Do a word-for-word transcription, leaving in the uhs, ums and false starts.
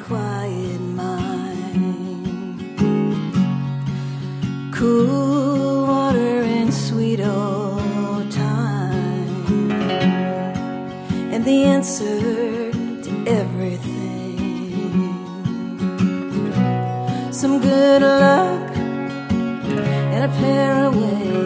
quiet mind. Cool water and sweet old time, and the answer to everything. Some good luck and a pair of wings,